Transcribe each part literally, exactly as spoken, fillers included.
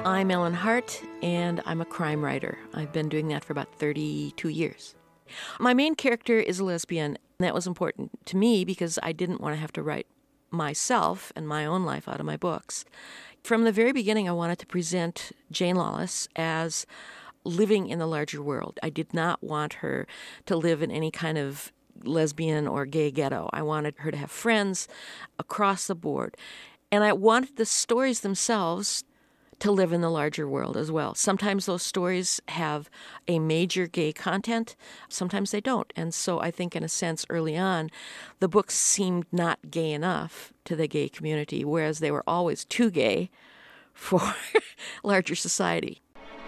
I'm Ellen Hart, and I'm a crime writer. I've been doing that for about thirty-two years. My main character is a lesbian. That was important to me because I didn't want to have to write myself and my own life out of my books. From the very beginning, I wanted to present Jane Lawless as living in the larger world. I did not want her to live in any kind of lesbian or gay ghetto. I wanted her to have friends across the board. And I wanted the stories themselves to live in the larger world as well. Sometimes those stories have a major gay content, sometimes they don't. And so I think in a sense early on, the books seemed not gay enough to the gay community, whereas they were always too gay for larger society.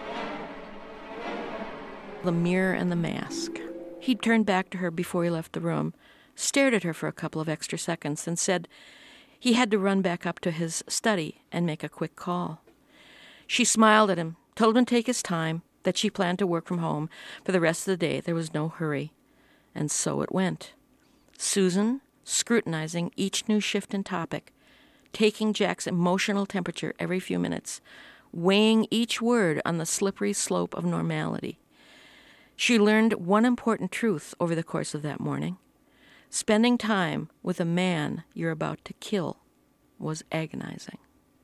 The Mirror and the Mask. He turned back to her before he left the room, stared at her for a couple of extra seconds, and said he had to run back up to his study and make a quick call. She smiled at him, told him to take his time, that she planned to work from home for the rest of the day. There was no hurry. And so it went. Susan, scrutinizing each new shift in topic, taking Jack's emotional temperature every few minutes, weighing each word on the slippery slope of normality. She learned one important truth over the course of that morning. Spending time with a man you're about to kill was agonizing.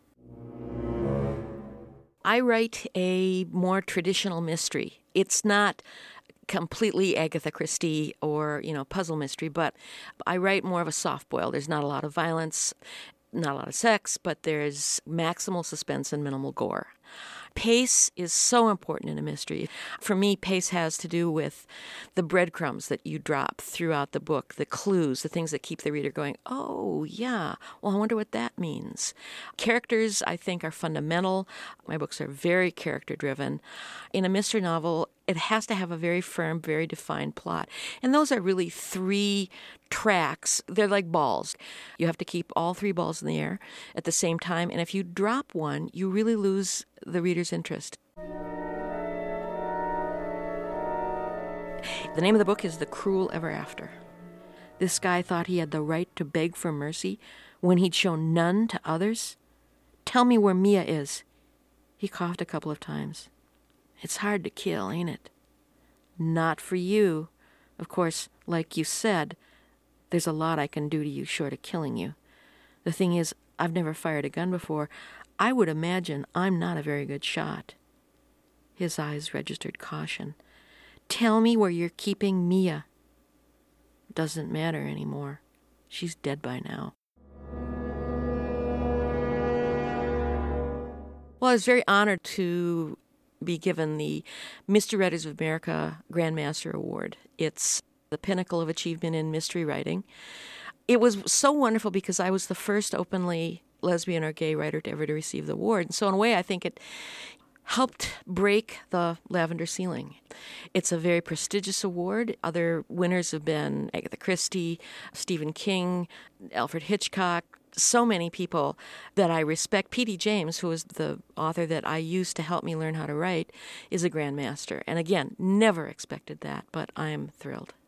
I write a more traditional mystery. It's not completely Agatha Christie or, you know, puzzle mystery, but I write more of a soft boil. There's not a lot of violence, not a lot of sex, but there's maximal suspense and minimal gore. Pace is so important in a mystery. For me, pace has to do with the breadcrumbs that you drop throughout the book, the clues, the things that keep the reader going, oh, yeah, well, I wonder what that means. Characters, I think, are fundamental. My books are very character-driven. In a mystery novel, it has to have a very firm, very defined plot. And those are really three tracks. They're like balls. You have to keep all three balls in the air at the same time. And if you drop one, you really lose the reader's interest. The name of the book is The Cruel Ever After. This guy thought he had the right to beg for mercy when he'd shown none to others. Tell me where Mia is. He coughed a couple of times. It's hard to kill, ain't it? Not for you. Of course, like you said, there's a lot I can do to you short of killing you. The thing is, I've never fired a gun before. I would imagine I'm not a very good shot. His eyes registered caution. Tell me where you're keeping Mia. Doesn't matter anymore. She's dead by now. Well, I was very honored to be given the Mystery Writers of America Grandmaster Award. It's the pinnacle of achievement in mystery writing. It was so wonderful because I was the first openly lesbian or gay writer to ever to receive the award. And so in a way, I think it helped break the lavender ceiling. It's a very prestigious award. Other winners have been Agatha Christie, Stephen King, Alfred Hitchcock, so many people that I respect. P D James, who is the author that I used to help me learn how to write, is a grandmaster. And again, never expected that, but I am thrilled.